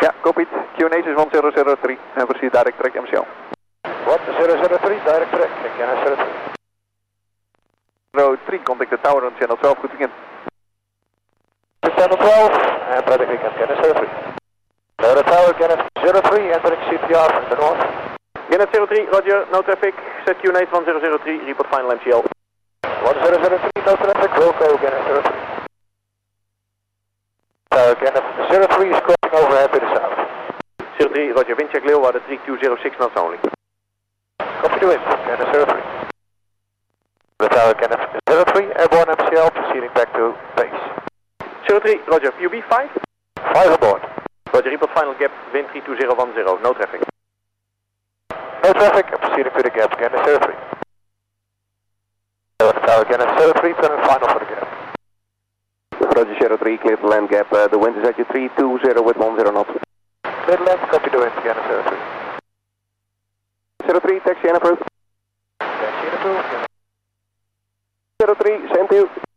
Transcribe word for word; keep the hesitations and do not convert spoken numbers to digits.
Yeah, copied. Q N H is one zero zero three and proceed direct track M C L. one zero zero three, direct track, Q N H zero three. zero three, contact the tower on channel twelve, good weekend. Channel twelve, and traffic weekend, Q N H zero three. The tower, Q N H zero three, entering C T R from the north. Q N H zero three, roger, no traffic, set Q N H one zero zero three, report final M C L. one zero zero three, no traffic, Wilco, Q N H zero three. Tower, Q N H zero three is crossing overhead to the south. zero three, roger, wind check Leeuwarden three two zero six knots only. Copy the wind, Q N H zero three. The tower, Q N H zero three, airborne M C L, proceeding back to base. zero three, roger, P U B five. five aboard. Roger, report final gap, wind three two zero one zero, no traffic. No traffic, and proceeding to the gap, Q N H zero three. The tower, Q N H zero three, turning final for the gap. Roger, zero three, clear the land gap, uh, the wind is at you three two zero with one zero knots. Midland, copy the wind, Q N H zero three. zero three, taxi and approved. Taxi and approved. zero three, same to you.